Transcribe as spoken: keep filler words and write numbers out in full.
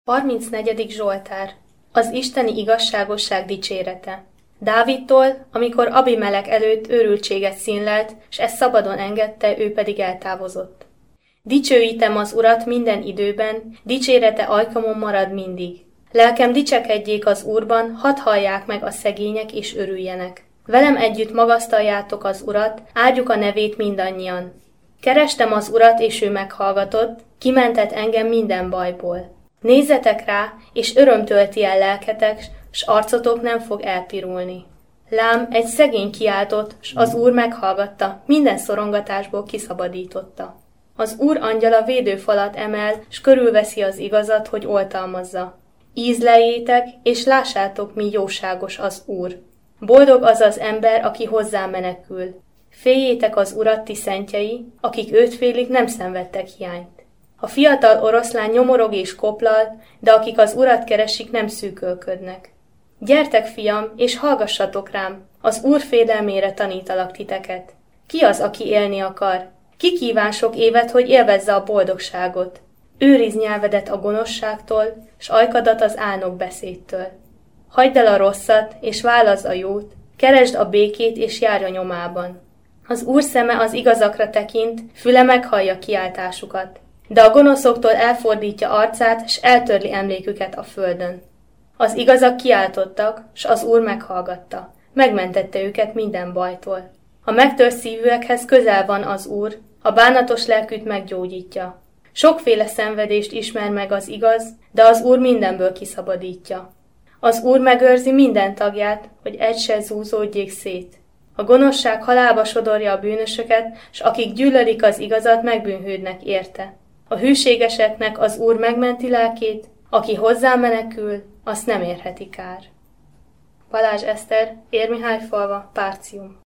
harmincnegyedik Zsoltár. Az isteni igazságosság dicsérete. Dávidtól, amikor Abimelek előtt őrültséget színlelt, s ezt szabadon engedte, ő pedig eltávozott. Dicsőítem az Urat minden időben, dicsérete ajkamon marad mindig. Lelkem dicsekedjék az Úrban, hadd hallják meg a szegények és örüljenek. Velem együtt magasztaljátok az Urat, áldjuk a nevét mindannyian. Kerestem az Urat, és ő meghallgatott, kimentett engem minden bajból. Nézzetek rá, és öröm tölti el lelketek, s arcotok nem fog elpirulni. Lám, egy szegény kiáltott, s az Úr meghallgatta, minden szorongatásból kiszabadította. Az Úr angyala védőfalat emel, s körülveszi az igazat, hogy oltalmazza. Ízleljétek, és lássátok, mi jóságos az Úr. Boldog az az ember, aki hozzá menekül. Féljétek az Urat, ti szentjei, akik őt félik, nem szenvedtek hiányt. A fiatal oroszlán nyomorog és koplal, de akik az Urat keresik, nem szűkölködnek. Gyertek, fiam, és hallgassatok rám, az Úr félelmére tanítalak titeket. Ki az, aki élni akar? Ki kíván sok évet, hogy élvezze a boldogságot? Őrizd nyelvedet a gonoszságtól, s ajkadat az álnok beszédtől. Hagyd el a rosszat, és válaszd a jót, keresd a békét, és járj a nyomában. Az Úr szeme az igazakra tekint, füle meghallja kiáltásukat. De a gonoszoktól elfordítja arcát, s eltörli emléküket a földön. Az igazak kiáltottak, s az Úr meghallgatta. Megmentette őket minden bajtól. A megtört szívűekhez közel van az Úr, a bánatos lelkűt meggyógyítja. Sokféle szenvedést ismer meg az igaz, de az Úr mindenből kiszabadítja. Az Úr megőrzi minden tagját, hogy egy se zúzódjék szét. A gonoszság halálba sodorja a bűnösöket, s akik gyűlölik az igazat, megbűnhődnek érte. A hűségeseknek az Úr megmenti lelkét, aki hozzá menekül, azt nem érheti kár. Balázs Eszter, Érmihályfalva, Párcium.